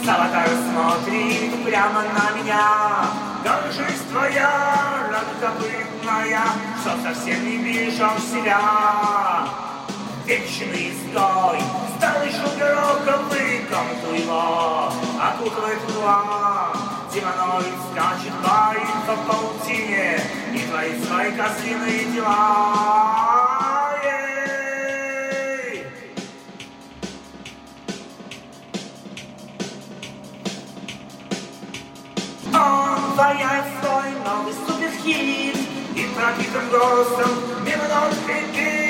Аватар смотрит прямо на меня. Как жизнь твоя, ракокопытная, что совсем не вижу себя. Вечный изгой, старый шелковый комнату его окутывает мгла. Демоноид скачет, боится в паутине и творит свои козлиные дела. Он ваяет свой новый суперхит и пропитым голосом мимо ног кричит.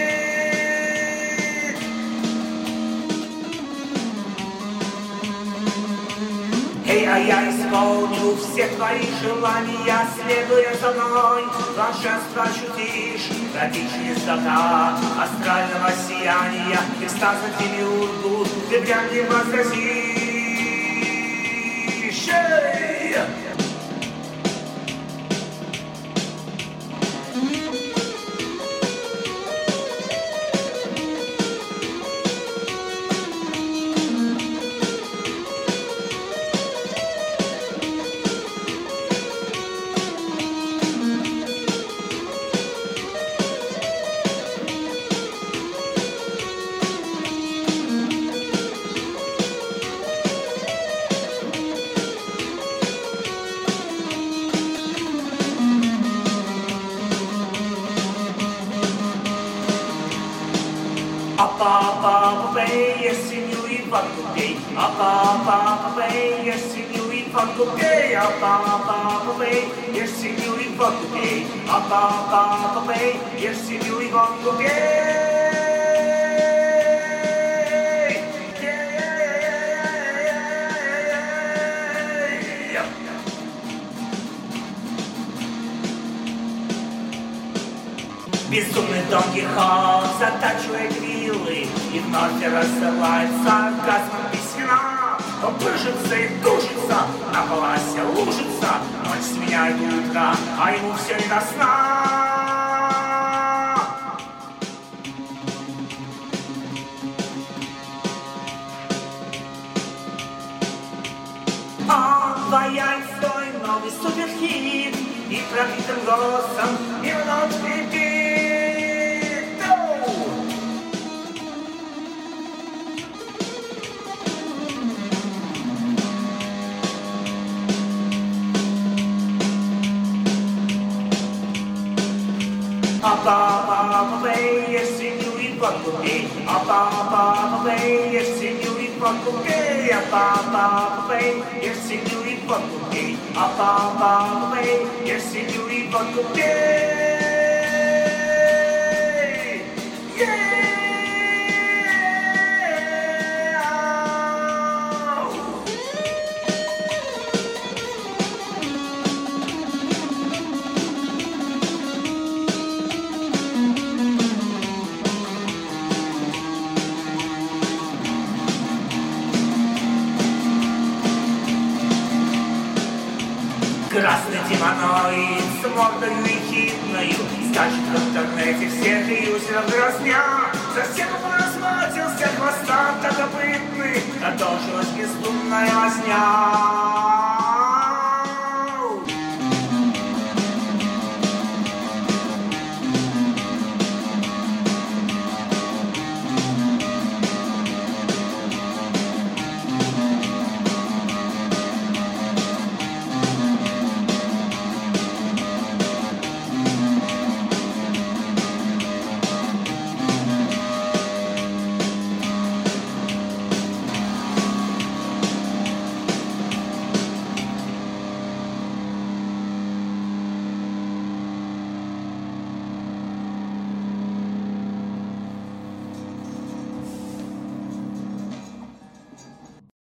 Эй, а я исполню все твои желания, следуя за мной, блаженство ощутишь, готичная чистота астрального сияния, экстаза демиургу, ты прям не возразишь. Если не уйдет купей, а папа, если не уйдет купей, а папа, если не уйдет купей, а папа, если не уйдет купей. Безумный Дон Кихот затачивает вилы и вновь рассылает сарказмом письмена. Он пыжится и тужится, на паласе лужится, ночь сменяет утро, а ему все не до сна. Он ваяет свой новый суперхит и пропитым голосом мимо ночь кричит. А папа, если не уйдет купей, а папа, если не уйдет купей, а папа, если не уйдет купей, а папа, если не уйдет купей. Красный демоноид с мордою ехидною скачет в интернете, всех юзеров дразня. Совсем он разматился, хвостат копытный, продолжилась бездумная возня.